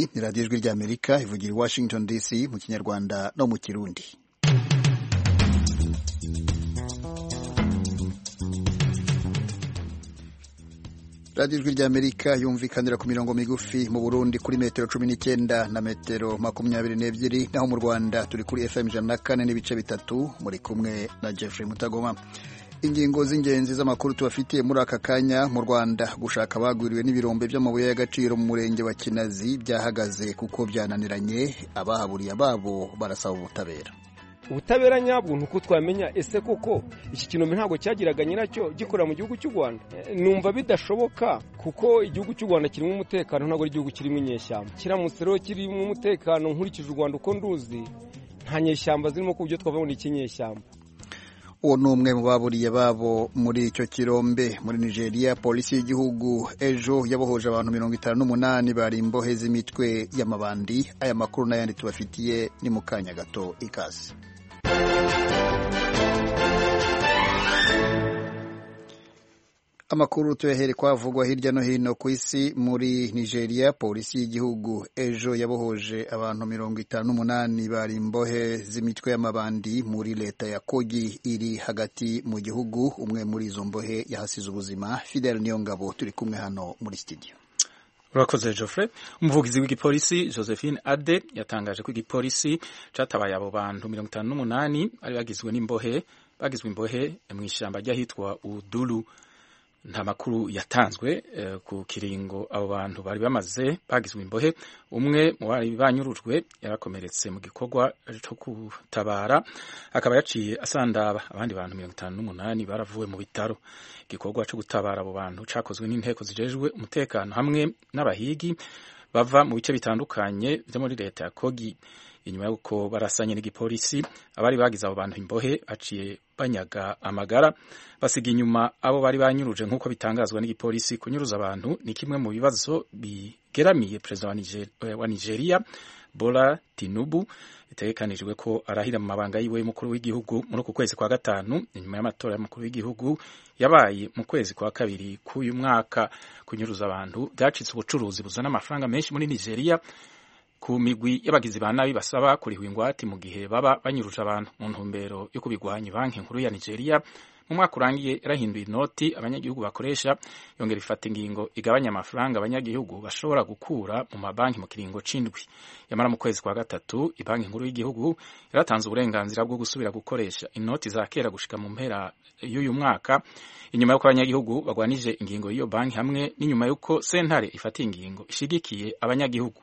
Iyi ni radiyo ijwi ry'Amerika ivugira i Washington DC mu Kinyarwanda no mu Kirundi. radiyo ijwi ry'Amerika yumvikanira ku mirongo migufi mu Burundi kuri metero 19 na metero 22, naho mu Rwanda turi kuri FM 104 n'ibice bitatu. Muri kumwe na Jeffrey Mutagoma. Ingingo z'ingenzi z'amakuru tubafitiye muri aka kanya: mu Rwanda gushaka bagwiriwe n'ibirombe by'amabuye y'agaciro mu murenge wa Kinazi byahagaze kuko byananiranye, abahaburiye babo barasaba ubutabera. Ubutabera nyabwo nuko twamenya ese koko iki kinombe ntago cyagiraga nyiracyo gikora mu gihugu cy'u Rwanda. Numva bidashoboka kuko igihugu cy'u Rwanda kirimo umutekano, ntago ari igihugu kirimo inyeshyamba. Kiramutse rero kirimo umutekano nkurikije u Rwanda uko nduzi, nta nyeshyamba zirimo ku byo twavuga ni ikinyeshyamba. Uwo ni umwe mu baburiye babo muri icyo kirombe. Muri Nigeria, polisi y'igihugu ejo yabohoje abantu 58 bari imbohe z'imitwe y'amabandi. Aya makuru n'ayandi tubafitiye ni mu kanya gato. Ikaze. Amakuru tuyahere kwavugwa hirya no hino ku isi. Muri Nigeria, polisi y'igihugu ejo yabohoje abantu 58 bari imbohe z'imitwe y'amabandi muri leta ya Kogi iri hagati mu gihugu. Umwe muri izo mbohe yahasize ubuzima. Fidel Niyongabo turi kumwe hano muri studio. Urakoze Geoffrey. Umuvugizi w'igipolisi Josephine Ade yatangaje ko igipolisi catabaye abo bantu 58 ari bagizwe imbohe mu ishyamba ry'ahitwa Udulu. Nta makuru yatanzwe ku kiringo abo bantu bari bamaze bagizwe imbohe. Umwe mu bari banyurujwe yarakomeretse mu gikorwa cyo kutabara, akaba yaciye asandaba. Abandi bantu 58 baravuwe mu bitaro. Igikorwa cyo gutabara abo bantu cakozwe n'inteko zijejwe umutekano hamwe n'abahigi bava mu bice bitandukanye byo muri leta ya Kogi. Inyuma y'uko barasanye n'igipolisi, abari bagize abo bantu imbohe aciye banyaga amagara, basiga inyuma abo bari banyuruje. Nk'uko bitangazwa n'igipolisi, kunyuruza abantu ni kimwe mu bibazo bigeramiye perezida wa Nigeria Bola Tinubu. Itegekanijwe ko arahira mu mabanga yiwe y'umukuru w'igihugu muri uku kwezi kwa gatanu, inyuma y'amatora y'umukuru w'igihugu yabaye mu kwezi kwa kabiri k'uyu mwaka. Kunyuruza abantu byacitse ubucuruzi buzana amafaranga menshi muri Nigeria ku migwi y'abagizi ba nabi basaba kurihwa ingwate mu gihe baba banyuruje abantu. Mu ntumbero yo kubigwanya, banki nkuru ya Nigeria mu mwaka urangiye yarahinduye inoti abanyagihugu bakoresha, yongera ifata ingingo igabanya amafaranga abanyagihugu bashobora gukura mu mabanki mu kiringo c'indwi. Yamara mu kwezi kwa gatatu, ibanki nkuru y'igihugu yaratanze uburenganzira bwo gusubira gukoresha inoti za kera gushika mu mpera y'uyu mwaka, inyuma y'uko abanyagihugu bagwanije ingingo y'iyo banki hamwe n'inyuma y'uko sentare ifata ingingo ishigikiye abanyagihugu.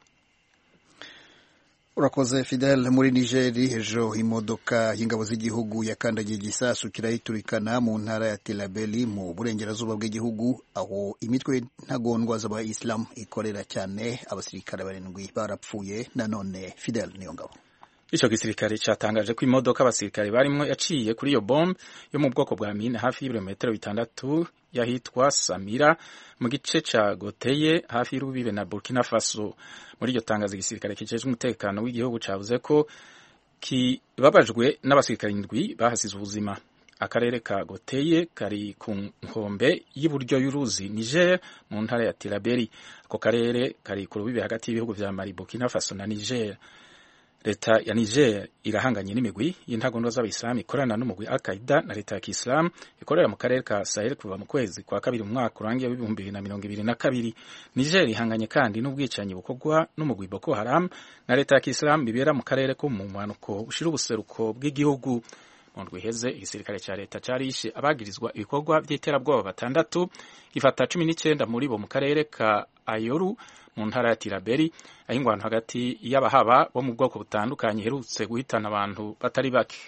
Urakoze Fidel. Muri Nigeria ejo imodoka y'ingabo z'igihugu yakandagiye igisasu kirayiturikana mu ntara ya Tilaberi mu burengerazuba bw'igihugu, aho imitwe ntagondwa z'Abayisilamu ikorera cyane. Abasirikare 7 barapfuye. Nanone Fidel Niyongabo. Ico gisirikare cyatangaje ko imodoka abasirikare barimo yaciye kuri iyo bombe yo mu bwoko bwa mine hafi y'ibirometero 6 yahitwa Samira mu gice ca Goteye hafi y'urubibe na Burkina Faso. Muri iryo tangazo igisirikare kijejwe umutekano w'igihugu cavuze ko kibabajwe n'abasirikare 7 bahasize ubuzima. Akarere ka Goteye kari ku nkombe y'uburyo y'uruzi Niger mu ntara ya Tilaberi. Ako karere kari ku rubibe hagati y'ibihugu vya Mali, Burkina Faso na Niger. Leta ya Niger irahanganye n'imigwi y'intagondwa z'Abayisilamu ikorana n'umugwi Al-Qaeda na leta ya Kiislamu ikorera mu karere ka Sahel kuva mu kwezi kwa kabiri mu mwaka urangiye w'2022. Niger ihanganye kandi n'ubwicanyi bukorwa n'umugwi Boko Haram na leta ya Kiislamu bibera mu karere ko mu mpanuko bushira ubuseruko bw'igihugu. Mu ndwi iheze igisirikare cya leta carishe abagirizwa ibikorwa by'iterabwoba 6, gifata 19 muri bo mu karere ka Ayoru mu ntara ya Tilaberi, aho ingwano hagati y'abahaba bo mu bwoko butandukanye iherutse guhitana abantu batari bake.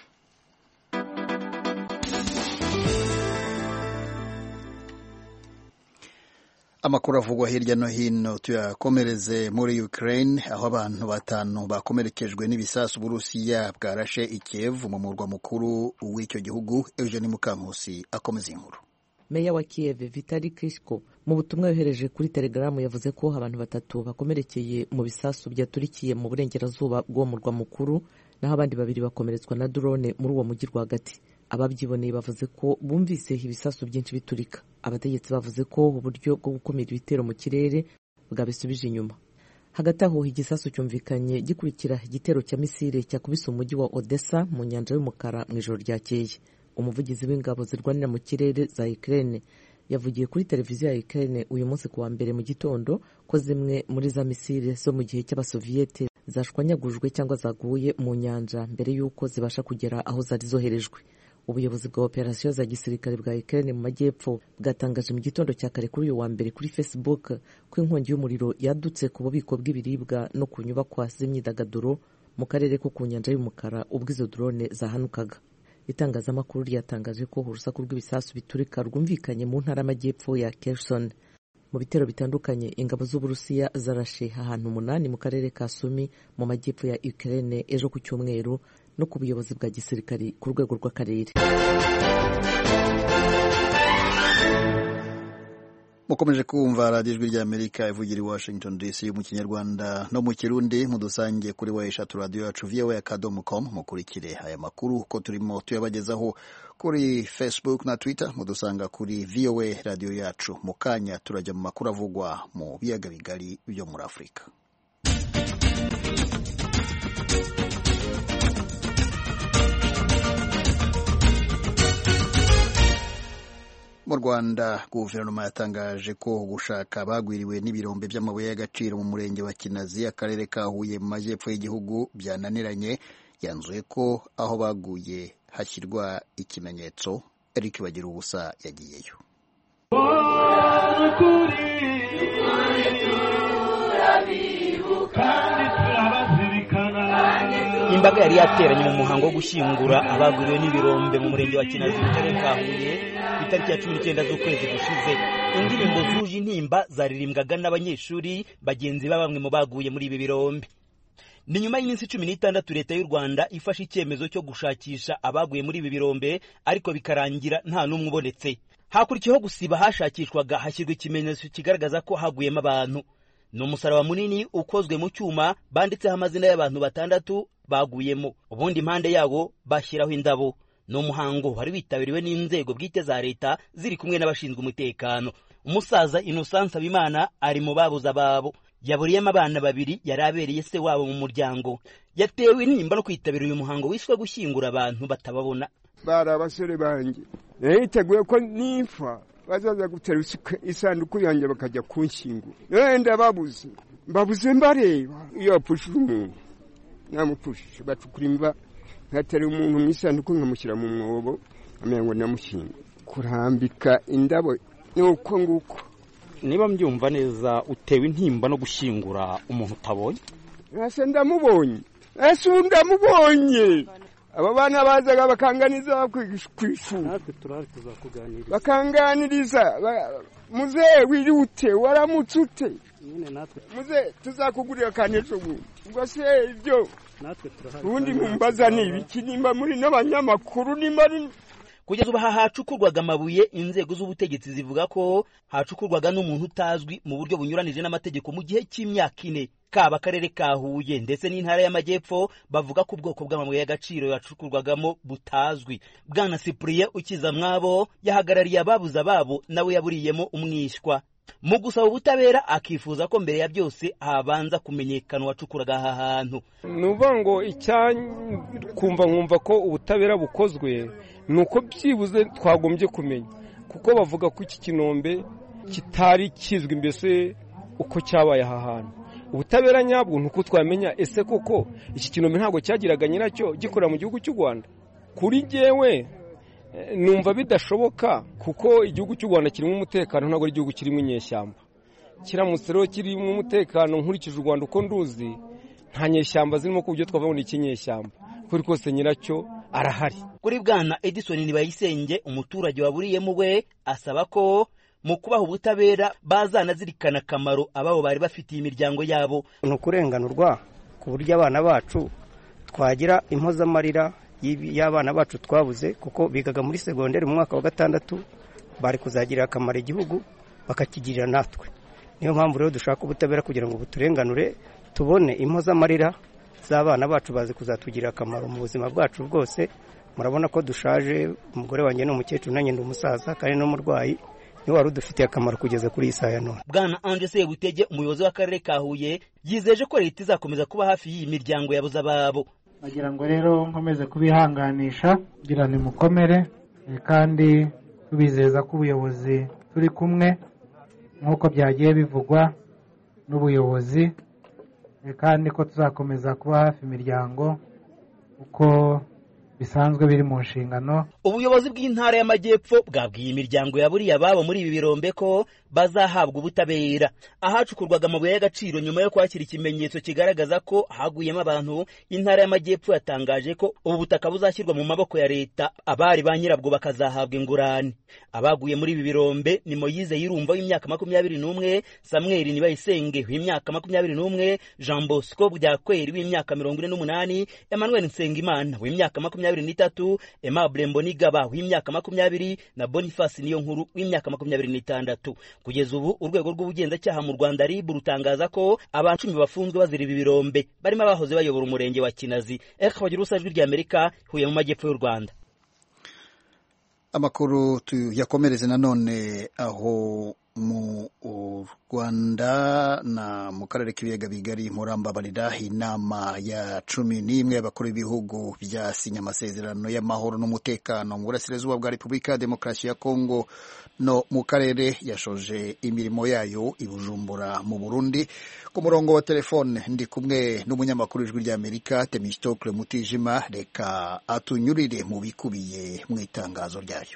Amakuru avugwa hirya no hino tuyakomereze muri Ukraine, aho abantu 5 bakomerekejwe n'ibisasu Burusiya bwarashe i Kiev mu murwa mukuru w'icyo gihugu. Eugene Mukankusi akomeza inkuru. Meya wa Kiev Vitali Klitschko mu butumwa yohereje kuri Telegram yavuze ko abantu 3 bakomerekeye mu bisasu byaturikiye mu burengerazuba bwo murwa mukuru, naho abandi 2 bakomeretswa na drone muri uwo mujyi rwagati. Ababyiboneye bavuze ko bumvise ibisasu byinshi biturika. Abategetsi bavuze ko uburyo bwo gukumira ibitero mu kirere bwabisubije inyuma. hagati aho igisasu cyumvikanye gikurikira igitero cya misile cyakubise umujyi wa Odessa mu nyanja y'umukara mu ijoro ryakeye. Umuvugizi w'ingabo zirwanira mu kirere za Ukraine yavugiye kuri televiziyo ya Ukraine uyu munsi kuwa mbere mu gitondo ko zimwe muri za misile zo mu gihe cy'abasoviyete zashwanyagujwe cyangwa zaguye mu nyanja mbere y'uko zibasha kugera aho zari zoherejwe. Ubuyobozi bwa operasiyo za gisirikare bwa Ukraine mu majyepfo bwatangaje mu gitondo cya kare kuri uyu wa mbere kuri Facebook ko inkongi y'umuriro yadutse ku bubiko bw'ibiribwa no ku nyubakwa z'imyidagaduro mu karere ko ku nyanja y'umukara ubwo izo drone zahanukaga. Itangazamakuru ryatangaje ko urusaku rw'ibisasu biturika rwumvikanye mu ntara y'amajyepfo ya Kherson. Mu bitero bitandukanye ingabo z'Uburusiya zarashe ahantu 8 mu karere ka Sumi mu majyepfo ya Ukraine ejo ku cyumweru no ku buyobozi bwa gisirikari ku rwego rw'akarere. Mukomeje kumva radiyo ijwi ry'Amerika ivugira i Washington DC mu Kinyarwanda no mu Kirundi. Mudusange kuri weshatu radio yacu voa.com. mukurikire aya makuru ko turimo tuyabagezaho kuri Facebook na Twitter. Mudusanga kuri VOA radio yacu. Mukanya turajya mu makuru avugwa mu biyaga bigari byo muri Afrika. Mu Rwanda guverinoma yatangaje ko gushaka bagwiriwe n'ibirombe by'amabuye y'agaciro mu murenge wa Kinazi akarere ka Huye mu majyepfo y'igihugu byananiranye. Yanzuye ko aho baguye hashyirwa ikimenyetso. Eric Bagirubusa yagiyeyo. Imbaga yari yateranye mu muhango wo gushyingura abagwiriwe n'ibirombe mu murenge wa Kinazi mu karere ka Huye ku itariki ya 19 z'ukwezi gushize. Indirimbo zuje intimba zaririmbwaga n'abanyeshuri bagenzi ba bamwe mu baguye muri ibi birombe. Ni nyuma y'iminsi 16 leta y'u Rwanda ifashe icyemezo cyo gushakisha abaguye muri ibi birombe, ariko bikarangira nta n'umwe ubonetse. Hakurikiyeho gusiba hashakishwaga hashyirwa ikimenyetso kigaragaza ko haguyemo abantu. Ni umusaraba munini ukozwe mu cyuma banditseho amazina y'abantu 6 baguyemo. Ubundi impande yabo bashyiraho indabo. Ni umuhango wari witabiriwe n'inzego bwite za leta ziri kumwe n'abashinzwe umutekano. Umusaza Innocence Abimana ari mu babuza ababo. Yaburiyemo abana 2 yari abereye se wabo mu muryango. Yatewe intimba no kwitabira uyu muhango wiswe gushyingura abantu batababona. Bara abasore banjye yiteguye ko nifa bazaza gutera isanduku yanjye bakajya kunshyingura. Wenda babuze mbareba iyo apfushije umuntu namupfushije bacukura imva ngatera umuntu mu isanduku nkamushyira mu mwobo amengo namushyinga kurambika indabo nuko nguko. Niba mbyumva neza utewe intimba no gushyingura umuntu utabonye? Ese ndamubonye aba bana bazaga bakanganiza kwishuri natwe turari tuzakuganiriza bakanganiriza muze wirute waramutse ute nyine natwe muze tuzakugurira kanejo ubwo se ibyo natwe turahari ubundi mumbaza ni ibiki nimba muri n'abanyamakuru nimba kugeza ubu hacukurwaga amabuye. Inzego z'ubutegetsi zivuga ko hacukurwaga n'umuntu utazwi mu buryo bunyuranije n'amategeko mu gihe cy'imyaka 4. Kaba akarere ka Huye ndetse n'intara y'amajyepfo bavuga ko ubwoko bw'amabuye y'agaciro yacukurwagamo butazwi. Bwana Cyprien Ukizamwabo yahagarariye ababuza ababo nawe yaburiyemo umwishywa. Mu gusaba ubutabera akifuza ko mbere ya byose habanza kumenyekana wacukuraga aha hantu. Nuvuga ngo nkumva ko ubutabera bukozwe nuko byibuze twagombye kumenya, kuko bavuga ko iki kinombe kitari kizwi mbese uko cyabaye aha hantu. Ubutabera nyabwo nuko twamenya ese koko iki kinombe ntabwo cyagiraga nyiracyo gikorera mu gihugu cy'u Rwanda. Kuri jewe numva bidashoboka, kuko igihugu cy'u Rwanda kirimo umutekano, ntabwo ari igihugu kirimo inyeshyamba. Kiramutse rero kirimo umutekano nkurikije u Rwanda uko nduzi, nta nyeshyamba zirimo ku buryo twavamo n'ikinyeshyamba. Kuri kose nyiracyo arahari. Kuri Bwana Edison Nibayisenge umuturage waburiyemo we asaba ko mu kubaha ubutabera bazanazirikana akamaro ababo bari bafitiye imiryango yabo. Ni ukurenganurwa ku buryo abana bacu twagira impozamarira y'abana bacu twabuze, kuko bigaga muri segonderi mu mwaka wa 6 bari kuzagirira akamaro igihugu bakakigirira natwe. Niyo mpamvu rero dushaka ubutabera kugira ngo buturenganure tubone impozamarira z'abana bacu bazi kuzatugirira akamaro mu buzima bwacu bwose. Murabona ko dushaje, umugore wanjye ni umukecuru nanjye ndi umusaza kandi no murwayi, niwe wari udufitiye akamaro kugeza kuri iyi saa ya none. Bwana Ange Sebutege, umuyobozi w'akarere ka Huye, yizeje ko leta izakomeza kuba hafi y'iyi miryango yabuze ababo. Bagira ngo rero nkomeze kubihanganisha kugira ni mukomere, kandi tubizeza ko ubuyobozi turi kumwe nk'uko byagiye bivugwa n'ubuyobozi, kandi ko tuzakomeza kuba hafi imiryango uko bisanzwe biri mu nshingano. Ubuyobozi bw'intara y'Amajyepfo bwabwiye imiryango yaburiye ababo muri ibi birombe ko bazahabwa ubutabera. Ahacukurwaga amabuye y'agaciro nyuma yo kwakira ikimenyetso kigaragaza ko haguyemo abantu, intara y'Amajyepfo yatangaje ko ubu butaka buzashyirwa mu maboko ya leta, abari ba nyirabwo bakazahabwa ingurane. Abaguye muri ibi birombe ni Moyize Yirumva w'imyaka 21, Samuel Nibayisenge w'imyaka 21, Jean Bosco Byakweri w'imyaka 48, Emmanuel Nsengimana w'imyaka 23, Aimable Mbonigaba w'imyaka 20 na Boniface Niyonkuru w'imyaka 26. Kugeza ubu urwego rw'ubugenzacyaha mu Rwanda RIB rutangaza ko abantu 10 bafunzwe bazira ibi birombe, barimo abahoze bayobora umurenge wa Kinazi. Bagira usajwi rya Amerika, Huye mu Majyepfo y'u Rwanda. Amakuru tuyakomereze nanone aho mu Rwanda na mu karere k'ibiyaga bigari murambabarira inama ya 11 y'abakuru b'ibihugu byasinye amasezerano y'amahoro n'umutekano mu burasirazuba bwa Repubulika ya Demokarasi ya Kongo no mu karere yashoje imirimo yayo i Bujumbura mu Burundi. Ku murongo wa telefone ndi kumwe n'umunyamakuru w'Ijwi ry'Amerika Temistokle Mutijima, reka atunyurire mu bikubiye mu itangazo ryayo.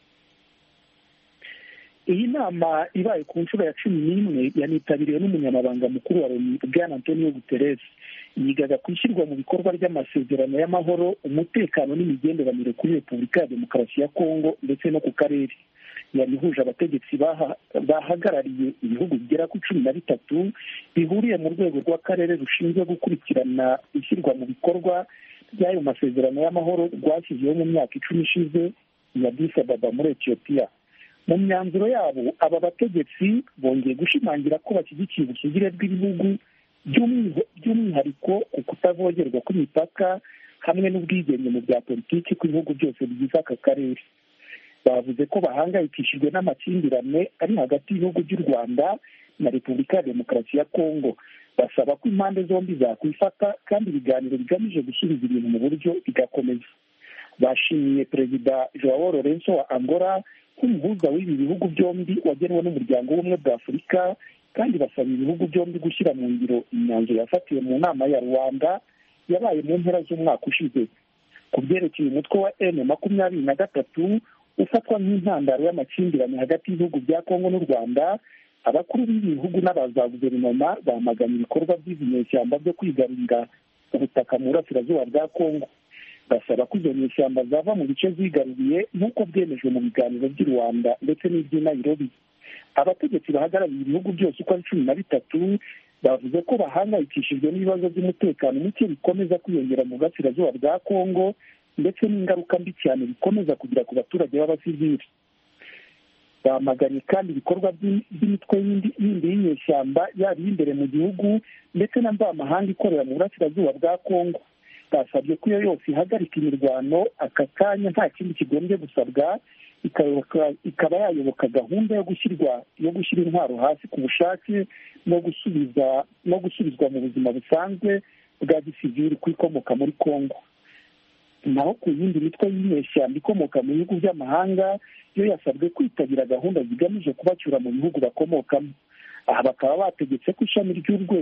Iyi nama ibaye ku nshuro ya 11 yanitabiriwe n'umunyamabanga mukuru wa Loni Bwana Antonio Guterres, yigaga kwishyirwa mu bikorwa ry'amasezerano y'amahoro, umutekano n'imigenderanire kuri Repubulika ya Demokarasi ya Kongo ndetse no ku karere. Yarihuje abategetsi bahagarariye ibihugu bigera ku 13 bihuriye mu rwego rw'akarere rushinzwe gukurikirana ishyirwa mu bikorwa by'ayo masezerano y'amahoro rwashyizeho mu myaka 10 ishize ya Addis Ababa muri Ethiopia. Mu myanzuro yabo aba bategetsi bongeye gushimangira ko bashyigikiye ubusugire bw'ibihugu by'umwihariko ku kutavogerwa kw'imipaka hamwe n'ubwigenge mu bya politiki ku bihugu byose bigize aka karere. Bavuze ko bahangayikishijwe n'amakimbirane ari hagati y'ibihugu by'u Rwanda na Repubulika ya Demokarasi ya Kongo. Basaba ko impande zombi zakwifata kandi ibiganiro bigamije gusubiza ibintu mu buryo bigakomeza. Bashimiye Perezida Joao Lourenço wa Angola nk'umuhuza w'ibi bihugu byombi wagenwe n'umuryango w'ubumwe bwa Afurika, kandi basaba ibihugu byombi gushyira mu ngiro imyanzuro yafatiwe mu nama ya Rwanda yabaye mu mpera z'umwaka ushize. Ku byerekeye umutwe wa M23 ufatwa nk'intandaro y'amakimbirane hagati y'ibihugu bya Kongo n'u Rwanda, abakuru b'ibihugu n'abaza guverinoma bamagana ibikorwa by'inyeshyamba byo kwigarurira ubutaka mu burasirazuba bwa Kongo. Basaba ko izo nyeshyamba zava mu bice zigaruriye nk'uko byemejwe mu biganiro by'i Rwanda ndetse n'iby'i Nairobi. Abategetsi bahagarariye ibihugu byose uko ari 13 bavuze ko bahangayikishijwe n'ibibazo by'umutekano muke bikomeza kwiyongera mu burasirazuba bwa Kongo ndetse n'ingaruka mbi cyane bikomeza kugira ku baturage b'abasivili. Bamaganye kandi ibikorwa by'imitwe yindi y'inyeshyamba yaba imbere mu gihugu ndetse na mvamahanga ikorera mu burasirazuba bwa Kongo. Basabye ko iyo yose ihagarika imirwano aka kanya nta kindi kigombye gusabwa, ikaba yayoboka gahunda yo gushyira intwaro hasi ku bushake no gusubizwa mu buzima busanzwe bwa gisivili kwikomoka muri Kongo. Naho ku yindi mitwe y'inyeshyamba ikomoka mu bihugu by'amahanga yo yasabwe kwitabira gahunda zigamije kubacyura mu bihugu bakomokamo. Aha bakaba bategetse ko ishami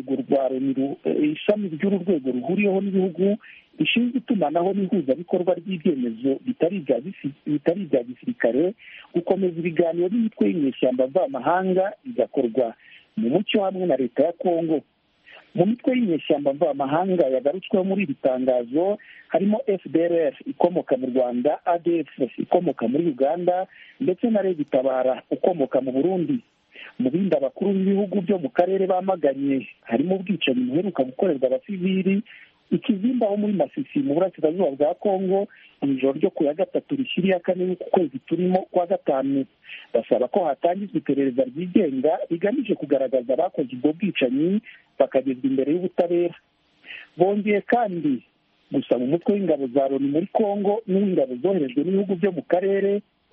ry'uru rwego ruhuriyeho n'ibihugu rishinzwe itumanaho n'ihuzabikorwa ry'ibyemezo bitari ibya gisirikare gukomeza ibiganiro n'imitwe y'inyeshyamba mvamahanga bigakorwa mu mucyo hamwe na leta ya Kongo. Mu mitwe y'inyeshyamba mvamahanga yagarutsweho muri iri tangazo harimo FDLR ikomoka mu Rwanda, ADF ikomoka muri Uganda ndetse na Red Tabara ukomoka mu Burundi. Mu bindi abakuru b'ibihugu byo mu karere bamaganye harimo ubwicanyi buheruka gukorerwa abasivili Ikizimba ho muri Masisi mu burasirazuba bwa Kongo mu ijoro ryo ku ya 3 rishyiriye 4 y'ukwezi turimo kwa 5. Basaba ko hatangizwa iperereza ryigenga rigamije kugaragaza abakoze ubwo bwicanyi bakagezwa imbere y'ubutabera. Bongeye kandi gusaba umutwe w'ingabo za Loni muri Kongo n'ingabo zoherejwe n'ibihugu byo mu karere ko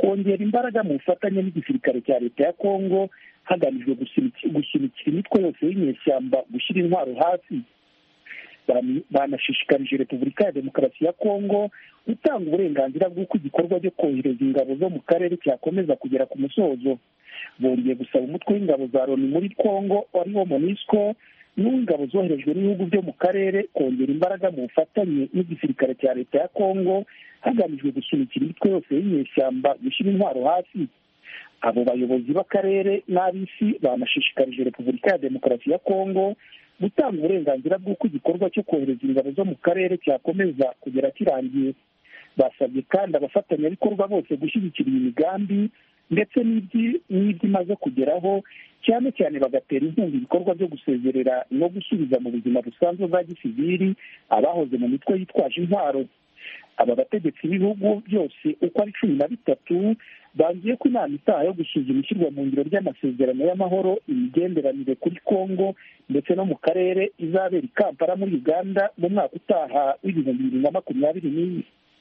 kongera imbaraga mu bufatanye n'igisirikare cya leta ya Kongo hagamijwe gushyigikira imitwe yose y'inyeshyamba gushyira intwaro hasi. Banashishikarije Repubulika ya Demokarasi ya Kongo gutanga uburenganzira bw'uko igikorwa cyo kohereza ingabo zo mu karere cyakomeza kugera ku musozo. Bongeye gusaba umutwe w'ingabo za Loni muri Kongo ariwo MONUSCO n'ingabo zoherejwe n'ibihugu byo mu karere kongera imbaraga mu bufatanye n'igisirikare cya leta ya Kongo hagamijwe gushyigikira imitwe yose y'inyeshyamba gushyira intwaro hasi. Abo bayobozi b'akarere n'ab'isi banashishikarije Repubulika ya Demokarasi ya Kongo gutanga uburenganzira bw'uko igikorwa cyo kohereza ingabo zo mu karere cyakomeza kugera kirangiye. Basabye kandi abafatanyabikorwa bose gushyigikira iyi migambi ndetse n'ibyo imaze kugeraho, cyane cyane bagatera inkunga ibikorwa byo gusezerera no gusubiza mu buzima busanzwe bwa gisivili abahoze mu mitwe yitwaje intwaro. Aba bategetsi b'ibihugu byose uko ari 13 bangiye ko inama itaha yo gusuzuma ishyirwa mu ngiro ry'amasezerano y'amahoro imigenderanire kuri Kongo ndetse no mu karere izabera i Kampala muri Uganda mu mwaka utaha w'2024.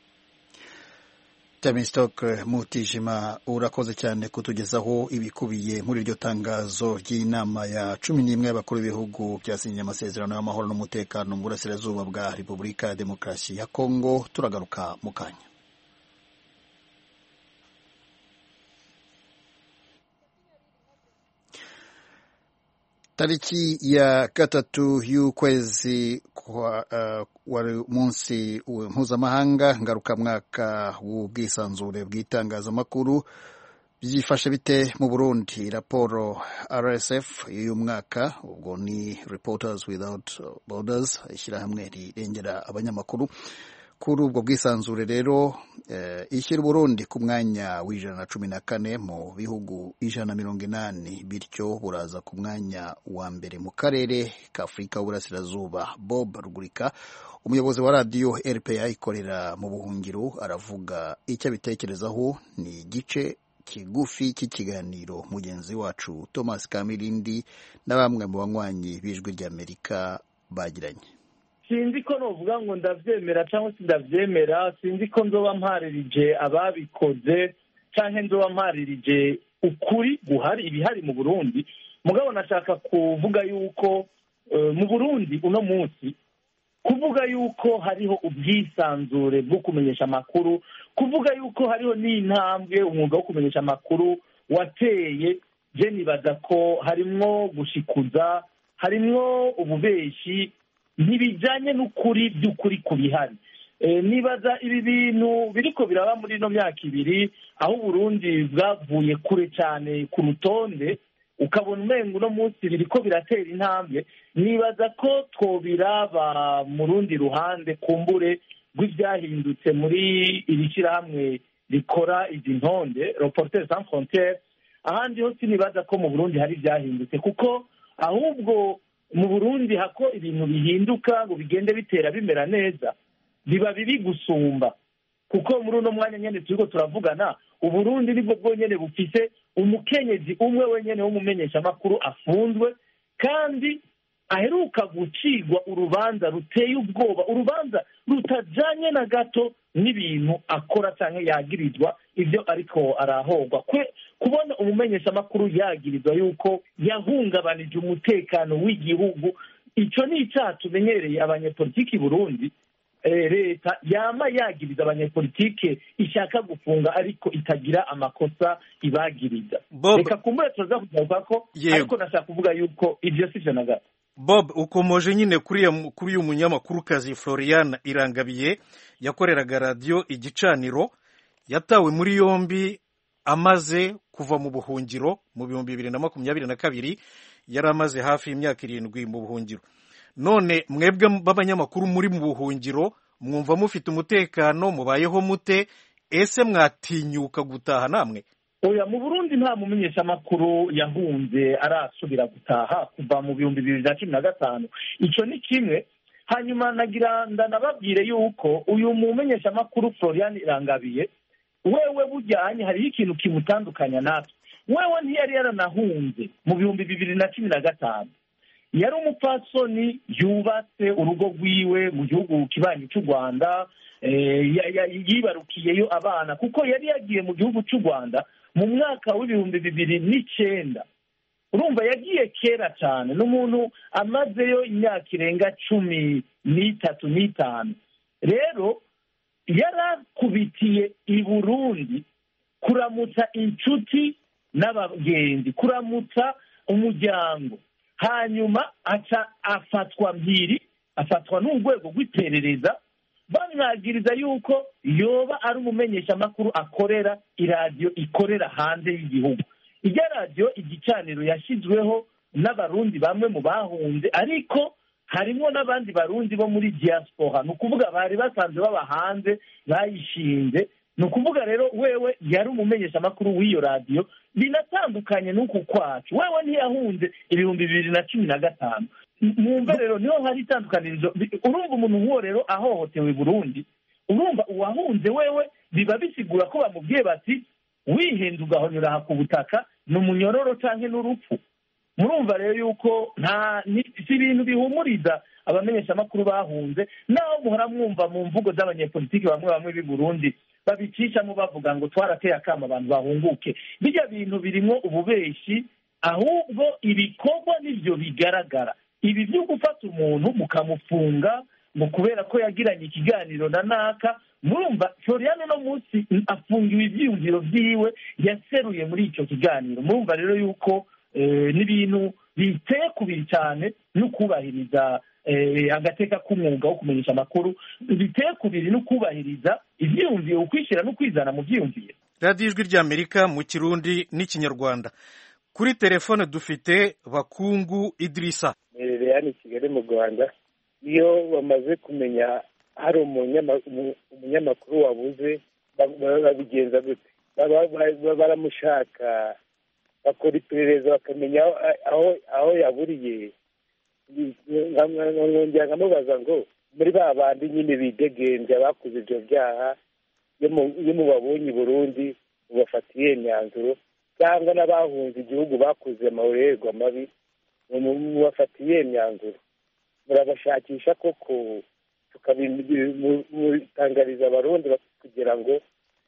Tamistoke Mutijima, urakoze cyane kutugezaho ibikubiye muri iryo tangazo ry'inama ya 11 y'abakuru b'ibihugu byasinye amasezerano y'amahoro n'umutekano mu burasirazuba bwa Repubulika ya Demokarasi ya Kongo. Turagaruka mu kanya. Tariki ya 3 y'ukwezi wari munsi mpuzamahanga ngarukamwaka w'ubwisanzure bw'itangazamakuru. Byifashe bite mu Burundi? Raporo RSF y'uyu mwaka, ubwo ni Reporters Without Borders, ishyirahamwe rirengera abanyamakuru, kuri ubwo bwisanzure rero ishyira Burundi ku mwanya w'114 mu bihugu 180, bityo buraza ku mwanya wa mbere mu karere ka Afurika y'Uburasirazuba. Bob Rugurika, umuyobozi wa radio RPA ikorera mu buhungiro, aravuga icyo abitekerezaho. Ni igice kigufi cy'ikiganiro mugenzi wacu Thomas Kamirindi na bamwe mu banywanyi b'Ijwi ry'Amerika bagiranye. Sinzi ko novuga ngo ndavyemera cyangwa sindavyemera, sinzi ko nzoba mparirije ababikoze cyangwa nzoba mparirije ukuri guhari ibihari mu Burundi. Mugabo nashaka kuvuga yuko mu Burundi uno munsi kuvuga yuko hariho ubwisanzure bwo kumenyesha amakuru, kuvuga yuko hariho n'intambwe umwuga wo kumenyesha amakuru wateye, je nibaza ko harimwo gushikuza, harimwo ububeshi, ntibijanye n'ukuri by'ukuri ku bihari. Nibaza ibi bintu biriko biraba muri no myaka ibiri, aho Burundi bwavuye kure cyane ku rutonde, ukabona umengo no munsi biriko biratera intambwe. Nibaza ko twobiraba mu rundi ruhande kumbure rw'ivyahindutse muri iri shyirahamwe rikora izi ntonde, Reporters Sans Frontières. Ahandi ho sinibaza ko mu Burundi hari ivyahindutse, kuko ahubwo mu Burundi hako ibintu bihinduka ngo bigende bitera bimera neza, biba bibi gusumba. Kuko muri uno mwanya nyene turiko turavugana, Uburundi nibwo bwonyene bufise umukenyezi umwe wenyene w'umumenyesha makuru afunzwe, kandi aheruka gucigwa urubanza ruteye ubwoba, urubanza rutajanye na gato n'ibintu akora canke yagirizwa ivyo ariko arahogwa. Kubona umumenyesha makuru yagirizwa yuko yahungabanije umutekano w'igihugu, ico ni icyaha tumenyereye abanyepolitiki Burundi. Leta yama yagiriza abanyepolitike ishaka gufunga ariko itagira amakosa ibagiriza. Reka kumbura tuza kuvuga ko ariko nashaka kuvuga yuko ivyo sivyo na gato. Bob, ukomoje nyine kuri uyu munyamakuru kazi Florian Irangabiye yakoreraga radio Igicaniro, yatawe muri yombi amaze kuva mu buhungiro mu 2022, yari amaze hafi y'imyaka 7 mu buhungiro. None mwebwe b'abanyamakuru muri mu buhungiro, mwumva mufite umutekano, mubayeho mute? Ese mwatinyuka gutaha namwe? Oya, mu Burundi nta mumenyesha makuru yahunze arasubira gutaha kuva mu 2015. Ico ni kimwe. Hanyuma nagira ndanababwire yuko uyu mumenyesha makuru Florian Irangabiye, wewe bujyanye hari ikintu kimutandukanya natwe. Wewe ntiyari yaranahunze mu 2015. Yari umupfasoni yubatse urugo rwiwe mu gihugu kibanyi cy'u Rwanda, yibarukiyeyo abana, kuko yari yagiye mu gihugu cy'u Rwanda mu mwaka w'ibihumbi 2009. urumva yagiye kera cyane, n'umuntu amazeyo imyaka irenga 13 rero yarakubitiye i Burundi kuramutsa inshuti n'abagenzi, kuramutsa umuryango, hanyuma aca afatwa n'urwego rw'iperereza bamwagiriza yuko yoba ari umumenyeshamakuru akorera iradiyo ikorera hanze y'igihugu. irya radiyo Igicaniro yashyizweho n'abarundi bamwe mu bahunze, ariko harimo n'abandi barundi bo muri diaspora, ni ukuvuga bari basanzwe baba hanze bayishinze. ni ukuvuga rero wewe yari umumenyeshamakuru w'iyo radiyo, binatandukanye n'uku kwacu. wewe ntiyahunze 2015. mwumva rero niho hari itandukanirizo. urumva umuntu nk'uwo rero ahohotewe i Burundi, urumva uwahunze wewe biba bisigura ko bamubwiye bati wihenze ugahonyura aha ku butaka ni umunyororo cyangwa n'urupfu. murumva rero yuko si ibintu bihumuriza abamenyeshamakuru bahunze, naho muhora mwumva mu mvugo z'abanyepolitiki bamwe bamwe b'i Burundi babicishamo bavuga ngo twarateye akama abantu bahunguke. bijya bintu birimo ububeshi, ahubwo ibikorwa nibyo bigaragara. ibi byo gufata umuntu mukamufunga ngo kubera ko yagiranye ikiganiro na naka, murumva Florian no munsi afungiwe ibyiyumviro byiwe yaseruye muri icyo kiganiro. murumva rero yuko n'ibintu biteye kubiri cyane no kubahiriza agateka k'umwuga wo kumenyesha amakuru, biteye kubiri no kubahiriza ibyiyumviro, ukwishyira no kwizana mu byiyumviro. radiyo Ijwi ry'Amerika mu Kirundi n'Ikinyarwanda. kuri telefone dufite Bakungu Idrissa. hano i Kigali mu Rwanda, iyo bamaze kumenya hari umunyamakuru wabuze babigenza gute? baramushaka, bakora iperereza bakamenya aho yaburiye. nkongera nkamubaza ngo muri ba bandi nyine bidegembya bakoze ibyo byaha, iyo mubabonye i Burundi mubafatiye imyanzuro, cyangwa n'abahunze igihugu bakoze amahorerwa mabi mubafatiye imyanzuro, murabashakisha koko tukabitangariza abarundi kugira ngo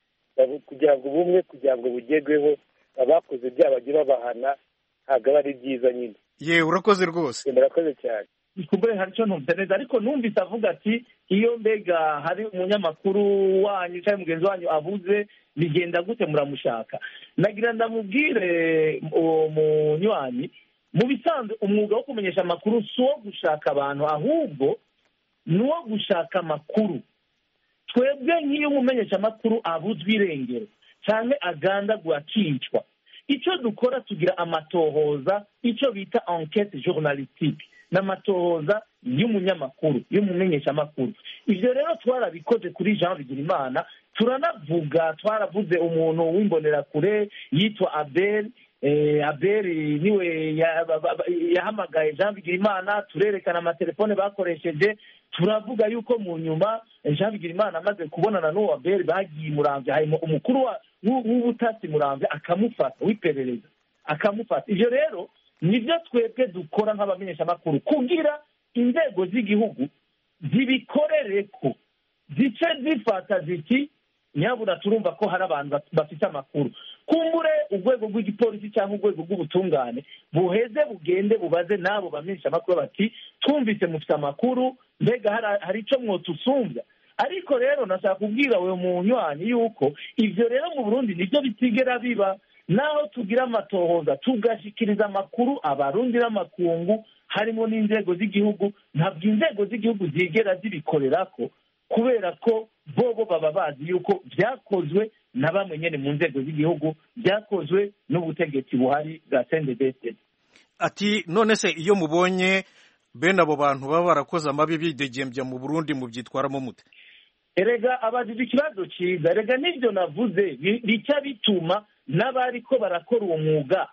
ubumwe kugira ngo bugerweho, abakoze ibyaha bajye babahana, ntabwo aba ari byiza nyine. yewe urakoze rwose. murakoze cyane. kubera hari icyo ntumve neza, ariko numvise avuga ati iyo mbega hari umunyamakuru wanyu cyangwa mugenzi wanyu abuze bigenda gute muramushaka? nagira ndamubwire uwo munywanyi, mu bisanzwe umwuga wo kumenyesha amakuru si uwo gushaka abantu, ahubwo ni uwo gushaka amakuru. twebwe nk'iyo umumenyesha amakuru abuzwe irengero cyangwa agandagwa akicwa, icyo dukora tugira amatohoza, icyo bita enquête journalistique, n'amatohoza y'umunyamakuru, y'umumenyesha amakuru. ibyo rero twarabikoze kuri Jean Bigirimana, turanavuga, twaravuze umuntu w'imbonerakure yitwa Abel. Abel niwe yahamagaye Jean Bigirimana, turerekana amatelefone bakoresheje, turavuga yuko mu nyuma Jean Bigirimana amaze kubonana n'uwo Abel bagiye Muramvya, harimo umukuru w'ubutasi Muramvya akamufata, w'iperereza akamufata. ibyo rero nibyo twebwe dukora nk'abamenyeshamakuru, kugira inzego z'igihugu zibikorere ko zice zifata ziti nyabura turumva ko hari abantu bafite amakuru. kumbure urwego rw'igipolisi cyangwa urwego rw'ubutungane buheze bugende bubaze n'abo bamenyeshamakuru bati twumvise mufite amakuru, mbega hari icyo mwotusumbya. ariko rero nashaka kubwira uwo munywanyi yuko ibyo rero mu Burundi nibyo bitigera biba, naho tugira amatohoza tugashyikiriza amakuru abarundi n'amakungu, harimo n'inzego z'igihugu, ntabwo inzego z'igihugu zigera zibikorera ko, kubera ko bobo baba bazi yuko byakozwe na bamwe nyine mu nzego z'igihugu, byakozwe n'ubutegetsi buhari bwa CNDD-FDD. ati none se iyo mubonye bene abo bantu baba barakoze amabi bidegembya mu Burundi mubyitwaramo mute? erega abajije ikibazo cyiza. erega n'ibyo navuze bica bituma n'abari ko barakora uwo mwuga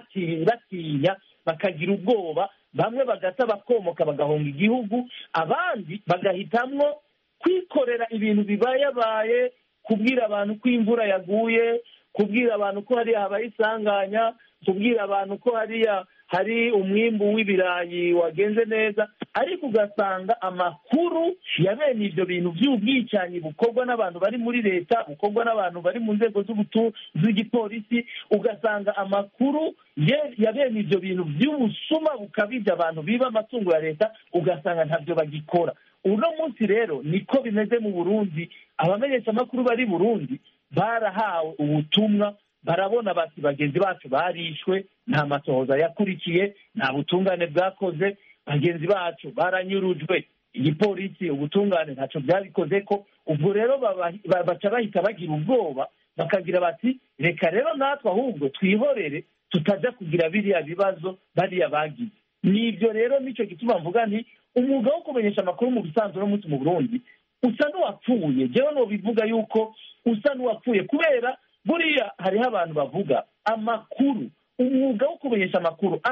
batinya, bakagira ubwoba, bamwe bagata bakomoka bagahunga igihugu, abandi bagahitamwo kwikorera ibintu bibayabaye, kubwira abantu ko imvura yaguye, kubwira abantu ko hariya habaye isanganya, kubwira abantu ko hariya hari umwimbu w'ibirayi wagenze neza, ariko ugasanga amakuru ya bene ibyo bintu by'ubwicanyi bukorwa n'abantu bari muri leta, bukorwa n'abantu bari mu nzego z'igipolisi, ugasanga amakuru ya bene ibyo bintu by'ubusuma bukabije, abantu biba amatungo ya leta, ugasanga ntabyo bagikora. uno munsi rero niko bimeze mu Burundi. Abamenyeshamakuru bari Burundi barahawe ubutumwa, barabona bati bagenzi bacu barishwe, nta matohoza yakurikiye, nta butungane bwakoze, bagenzi bacu baranyurujwe, igipolisi ubutungane ntacyo byabikoze ko. ubwo rero baca bahita bagira ubwoba, bakagira bati reka rero natwe ahubwo twihorere, tutajya kugira biriya bibazo bariya bagize. Nibyo rero nicyo gituma mvuga nti umwuga wo kumenyesha amakuru mu bisanzwe no munsi mu Burundi usa n'uwapfuye. Jewe no bivuga yuko usa n'uwapfuye, kubera buriya hariho abantu bavuga amakuru, umwuga wo kumenyesha amakuru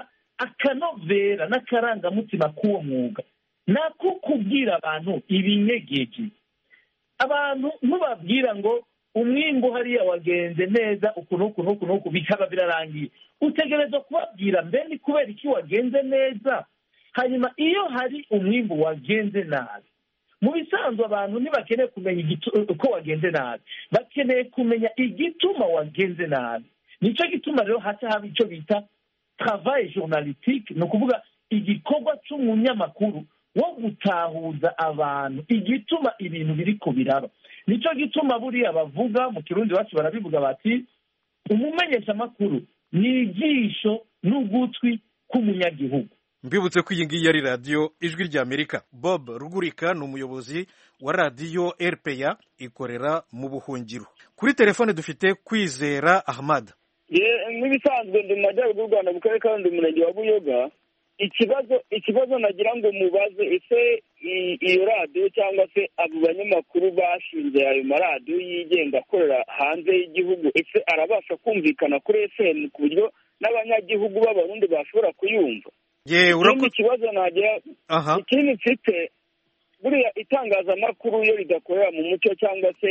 akanovera n'akarangamutima k'uwo mwuga nako kubwira abantu ibinyegeje. Abantu ntubabwira ngo umwimbu hariya wagenze neza uku n'uku bikaba birarangiye. Utegereza kubabwira mbe ni kubera iki wagenze neza. Hanyuma iyo hari umwimbu wagenze nabi, mu bisanzwe abantu ntibakeneye kumenya uko wagenze nabi, bakeneye kumenya igituma wagenze nabi. Nicyo gituma rero hasi haba icyo bita travail journalistique, ni ukuvuga igikorwa cy'umunyamakuru wo gutahuza abantu igituma ibintu biri ko biraba. Nicyo gituma buriya bavuga mu Kirundi wacu barabivuga bati umumenyeshamakuru ni ijisho n'ugutwi k'umunyagihugu. Mbibutse ko iyi ngiyi ari radiyo Ijwi ry'Amerika. Bob Rugurika ni umuyobozi wa radiyo RPA ikorera mu buhungiro. Kuri telefone dufite Kwizera Ahmad. Nk'ibisanzwe ndi mu majyaruguru y'u Rwanda mu karere ka Rundi, umurenge wa Buyoga. Ikibazo nagira ngo mubaze, ese iyo radiyo cyangwa se abo banyamakuru bashinze ayo maradiyo yigenga akorera hanze y'igihugu, ese arabasha kumvikana kuri FM ku buryo n'abanyagihugu b'Abarundi bashobora kuyumva? Ikindi kibazo nagira, ikindi mfite, buriya itangazamakuru iyo ridakorera mu mucyo cyangwa se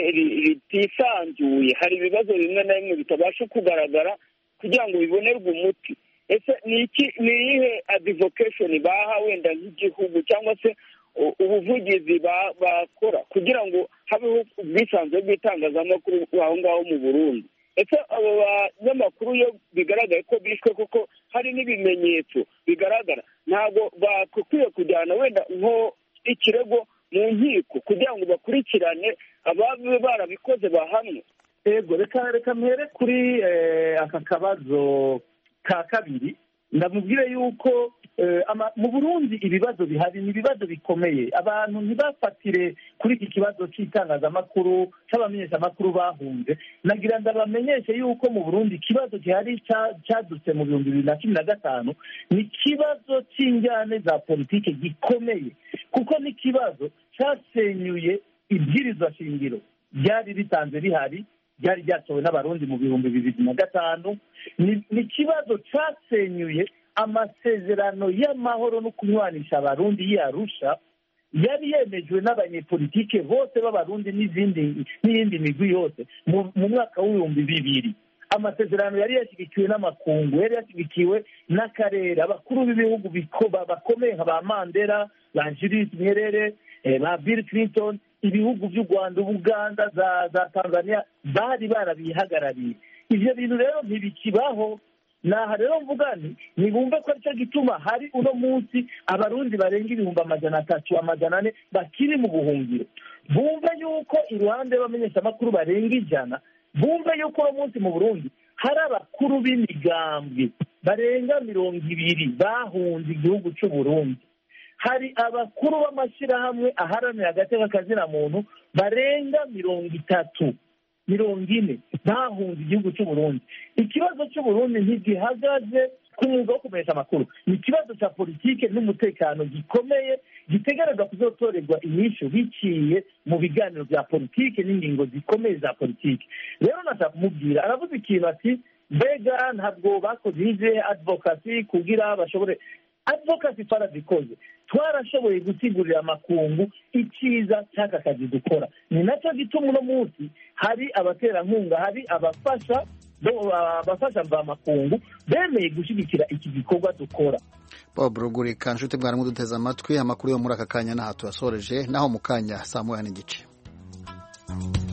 ritisanzuye, hari ibibazo bimwe na bimwe bitabasha kugaragara kugira ngo bibonerwe umuti. Ese ni iyihe advocation baha wenda nk'igihugu cyangwa se ubuvugizi bakora kugira ngo habeho ubwisanzure bw'itangazamakuru aho ngaho mu Burundi? Ese abo banyamakuru iyo bigaragaye ko bishwe kuko hari n'ibimenyetso bigaragara, ntabwo bakwiye kujyana wenda nko ikirego mu nkiko kugira ngo bakurikirane ababe barabikoze bahamwe? Ego, reka mpere kuri aka kabazo ka kabiri. Ndamubwire yuko mu Burundi ibibazo bihari ni ibibazo bikomeye. Abantu ntibafatire kuri iki kibazo cy'itangazamakuru cy'abamenyeshamakuru bahunze. Nagira ndabamenyeshe yuko mu Burundi ikibazo gihari cyadutse mu 2015 ni ikibazo cy'injyane za politike gikomeye, kuko ni ikibazo cyasenyuye ibwirizwa shingiro ryari ritanze rihari, ryari ryatowe n'Abarundi mu 2005. Ni ikibazo cyasenyuye amasezerano y'amahoro no kunywanisha Abarundi y'Arusha yari yemejwe n'abanyepolitike bose b'Abarundi n'iyindi migwi yose mu mwaka w'2000. Amasezerano yari yashyigikiwe n'amakungu, yari yashyigikiwe n'akarere. Abakuru b'ibihugu bakomeye nka ba Mandela, ba Julius Nyerere, ba Bill Clinton, ibihugu by'u Rwanda, Uganda, za Tanzania bari barabihagarariye. Ivyo bintu rero ntibikibaho. Naha rero mvuga nibumve ko aricyo gituma hari uno munsi Abarundi barenga 300,000 400 bakiri mu buhungiro. Bumve yuko iruhande y'abamenyeshamakuru barenga 100, bumve yuko uno munsi mu Burundi hari abakuru b'imigambwe barenga 200 bahunze igihugu cy'u Burundi. Hari abakuru b'amashyirahamwe aharanira agateka kazina muntu barenga 30 40 bahunze igihugu cy'u Burundi. Ikibazo cy'u Burundi ntigihagaze ku mwuga wo kumenyesha amakuru, ni ikibazo cya politike n'umutekano gikomeye gitegerezwa kuzotorerwa inyishu biciye mu biganiro bya politike n'ingingo zikomeye za politike. Rero nashaka kumubwira, aravuze ikintu ati mbega ntabwo bakoze ize advocacy kugira bashobore. advocacy twarazikoze, twarashoboye gusigurira amakungu icyiza cy'aka kazi dukora. Ni nacyo gituma uno munsi hari abaterankunga, hari abafasha mvamakungu bemeye gushyigikira iki gikorwa dukora. Bob Rugurika, nshuti mwarimu duteze amatwi, amakuru yo muri aka kanya n'aha tuyasoreje, naho mu kanya saa moya n'igice.